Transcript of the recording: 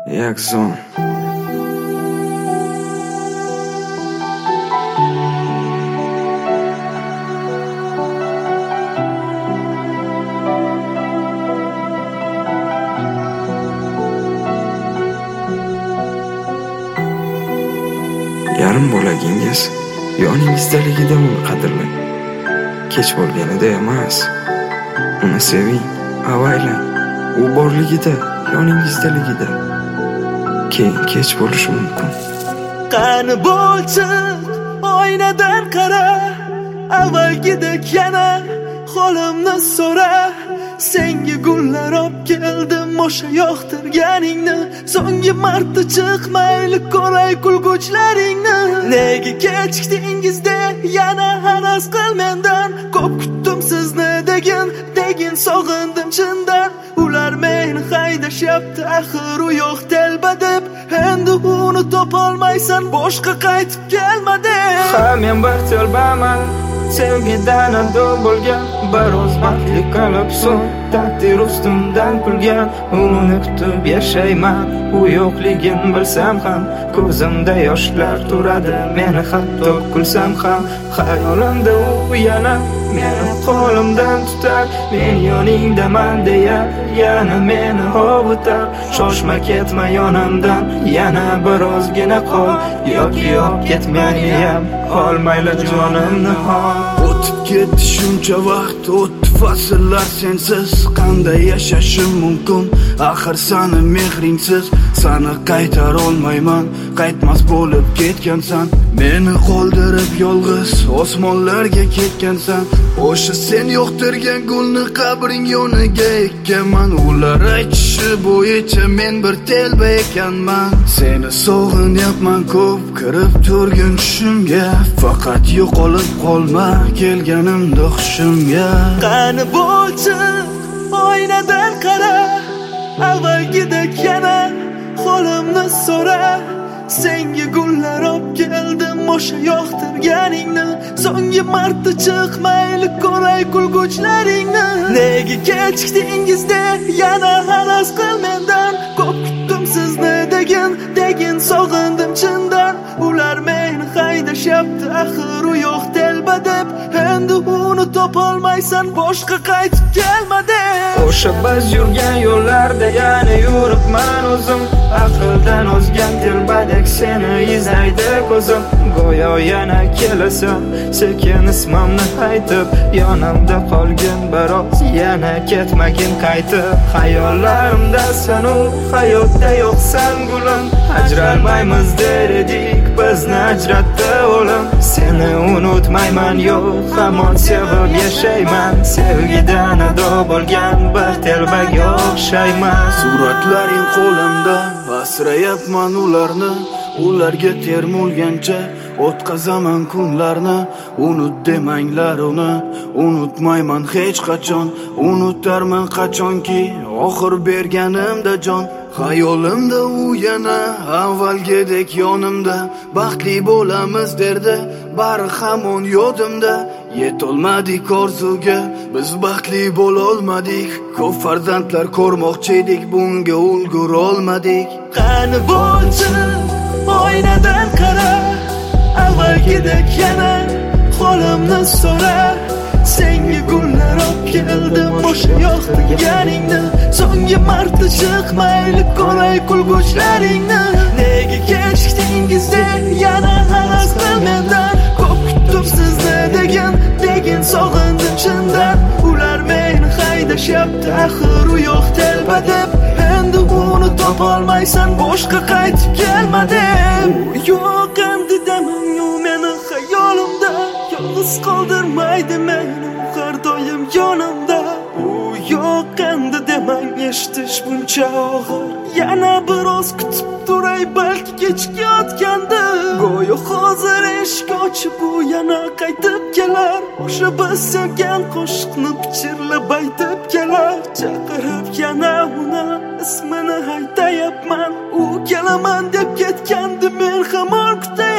Yakson. Yarim bo'lagingiz yoningizdaligida uni qadrlang. Kech bo'lganida emas. Uni seving, avaylang. U borligida, yoningizdaligida. Keyin kech bo'lishi mumkin. Qani bo'lchi oynadan qara, avvalgidek yana holimni so'ra. Senga gullar olib keldim o'sha yoqtirganingni, so'nggi marta chiqmayli ko'ray kulguchlaringni. Nega kechikdingizda yana havas qil mendan, ko'p kutdim sizni degin sog'indim chindan. Ular meni haydashyapti axir u yo'q telba deb, endi uni topolmaysan boshqa qaytib kelma deb. Ha men bir telbaman, sevgidan ado bo'lgan, biroz baxtli qilibsan, taqdir ustimdan kulgan. Uni kutib yashayman, u yo'qligin bilsam ham, ko'zimda yoshlar turadi, meni hatto kulsam ham. Xayolimda u yana meni qo'limdan tutar, men yoningdaman deya yana meni ovutar. Shoshma ketma yonimdan, yana birozgina qol, yoki yo'q ketmaniyam, olmayli jonimni hol. O'tib ketdi shuncha vaqt, o'tdi fasllar sensiz, qanday yashashim mumkin axir sani mehringsiz. Sani qaytar olmayman, qaytmas bo'lib ketgansan, meni qoldirib yolg'iz osmonlarga ketgansan. O'sha sen yo'qtirgan gulni qabring yoniga ekkanman. Ular aytishi bo'yicha men bir telba ekanman. Seni sog'inyapman ko'p, kirib turgin tushimga, faqat yo'qolib qolma kelganimda hushimga. Qani bo'lchi oynadan qara, avvalgidek yana holimni so'ra. Senga gullar olib keldim o'sha yoqtirganingni, so'nggi marta chiqmayli ko'ray kulguchlaringni. Nega kechikdingizda yana havas qil mendan, ko'p kutdim sizni degin sog'indim chindan. Ular meni haydashyapti axir u yo'q telba deb, endi uni topolmaysan boshqa qaytib kelma deb. O'sha biz yurgan yo'llarda yana yuribman o'zim, aqldan ozgan telbadek seni izlaydi ko'zim. Go'yo yana kelasan, sekin ismimni aytib, yonimda qolgin biroz, yana ketmagin qaytib. Hayollarimda sen u, hayotda yo'qsan gulim, ajralmaymiz der edik, bizni ajratdi o'lim. Seni unutmayman, yo'q, hamon sevib yashayman, sevgidan ado bo'lgan bir telbaga o'xshayman. Suratlaring qo'limda, asrayapman ularni, ularga termulgancha o'tqazaman kunlarni. Unut demanglar uni, unutmayman hech qachon, unutarman qachonki oxir berganimda jon. Xayolimda u yana avvalgidek yonimda, baxtli bo'lamiz derdi, bari hamon yodimda. Yetolmadik orzuga, biz baxtli bo'lolmadik, ko'p farzandlar ko'rmoqchi edik, bunga ulgura olmadik. Qani bo'lchi oynadan qara, avvalgidek yana holimni so'ra. Senga gullar olib keldim o'sha yoqtirganingni, so'nggi marta chiqmayli ko'ray kulguchlaringni. Nega kechikdingizda yana havas qil mendan, ko'p kutdim sizni degin sog'indim chindan. Ular meni haydashyapti axir u yo'q telba deb, endi uni topolmaysan boshqa qaytib kelma deb. Yo'q endi demang, u meni xayolimda, yolg'iz qoldirmaydi meni har doim yonimda. U yo'q endi demang, eshitish buncha og'ir, yana biroz kutib turay, balki kechikayotgandi. Go'yo hozir eshik ochib u yana qaytib kelar, o'sha biz sevgan qo'shiqni pichirlab aytib kelar. Chaqirib yana uni ismini aytayapman, u kelaman deb ketgandi, men hamon kutayapman.